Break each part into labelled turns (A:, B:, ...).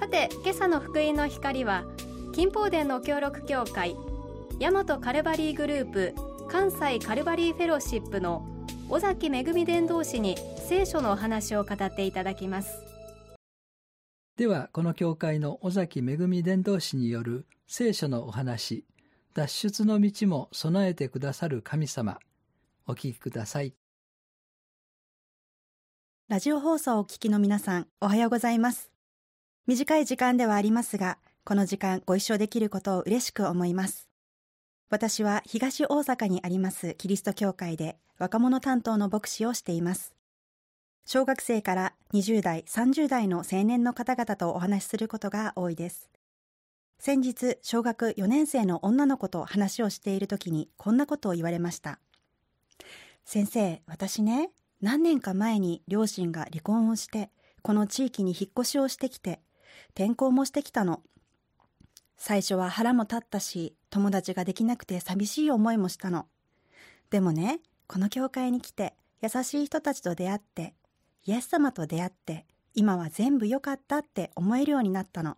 A: さて、今朝の福音の光は金宝殿の協力協会大和カルバリーグループ関西カルバリーフェローシップの尾崎恵伝道師に聖書のお話を語っていただきます。
B: では、この教会の尾崎恵伝道師による聖書のお話、脱出の道も備えてくださる神様、お聞きください。
C: ラジオ放送をお聞きの皆さん、おはようございます。短い時間ではありますが、この時間ご一緒できることを嬉しく思います。私は東大阪にありますキリスト教会で若者担当の牧師をしています。小学生から20代、30代の青年の方々とお話しすることが多いです。先日、小学4年生の女の子と話をしているときにこんなことを言われました。先生、私ね、何年か前に両親が離婚をして、この地域に引っ越しをしてきて、転校もしてきたの。最初は腹も立ったし、友達ができなくて寂しい思いもしたの。でもね、この教会に来て、優しい人たちと出会って、イエス様と出会って、今は全部良かったって思えるようになったの。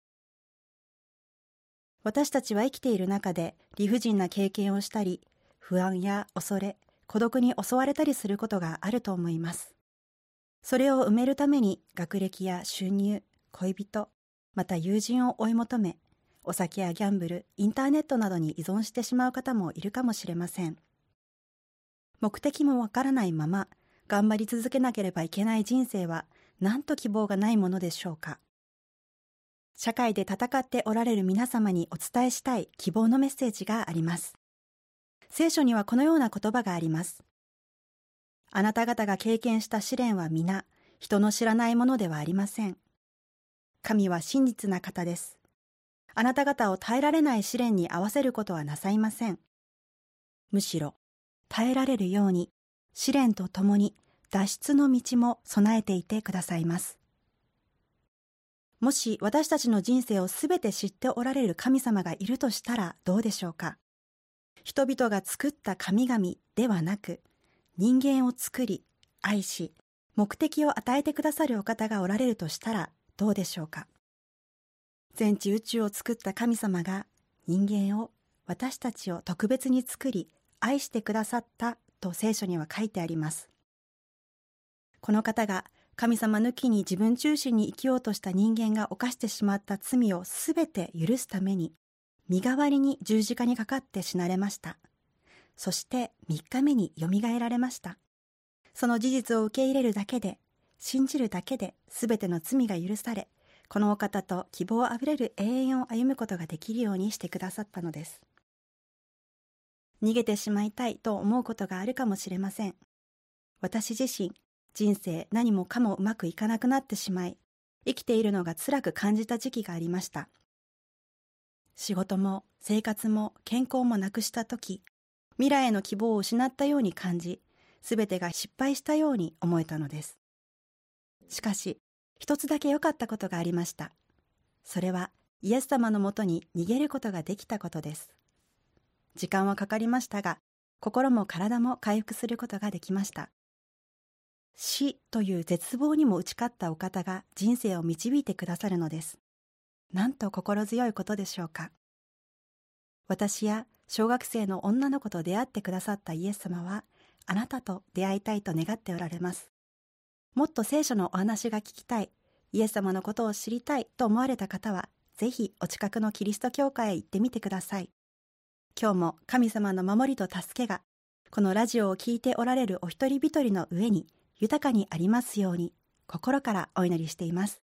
C: 私たちは生きている中で理不尽な経験をしたり、不安や恐れ、孤独に襲われたりすることがあると思います。それを埋めるために学歴や収入、恋人、また友人を追い求め、お酒やギャンブル、インターネットなどに依存してしまう方もいるかもしれません。目的もわからないまま、頑張り続けなければいけない人生は、なんと希望がないものでしょうか。社会で戦っておられる皆様にお伝えしたい希望のメッセージがあります。聖書にはこのような言葉があります。あなた方が経験した試練は皆、人の知らないものではありません。神は真実な方です。あなた方を耐えられない試練に合わせることはなさいません。むしろ、耐えられるように、試練とともに脱出の道も備えていてくださいます。もし私たちの人生をすべて知っておられる神様がいるとしたらどうでしょうか。人々が作った神々ではなく、人間を作り、愛し、目的を与えてくださるお方がおられるとしたらどうでしょうか。全地宇宙を作った神様が人間を、私たちを特別に作り、愛してくださったと聖書には書いてあります。この方が神様抜きに自分中心に生きようとした人間が犯してしまった罪をすべて許すために、身代わりに十字架にかかって死なれました。そして3日目によみがえられました。その事実を受け入れるだけで、信じるだけで全ての罪が許され、このお方と希望あふれる永遠を歩むことができるようにしてくださったのです。逃げてしまいたいと思うことがあるかもしれません。私自身、人生何もかもうまくいかなくなってしまい、生きているのが辛く感じた時期がありました。仕事も生活も健康もなくした時、未来への希望を失ったように感じ、すべてが失敗したように思えたのです。しかし、一つだけ良かったことがありました。それは、イエス様のもとに逃げることができたことです。時間はかかりましたが、心も体も回復することができました。死という絶望にも打ち勝ったお方が人生を導いてくださるのです。なんと心強いことでしょうか。私や小学生の女の子と出会ってくださったイエス様は、あなたと出会いたいと願っておられます。もっと聖書のお話が聞きたい、イエス様のことを知りたいと思われた方は、ぜひお近くのキリスト教会へ行ってみてください。今日も神様の守りと助けが、このラジオを聞いておられるお一人一人の上に豊かにありますように、心からお祈りしています。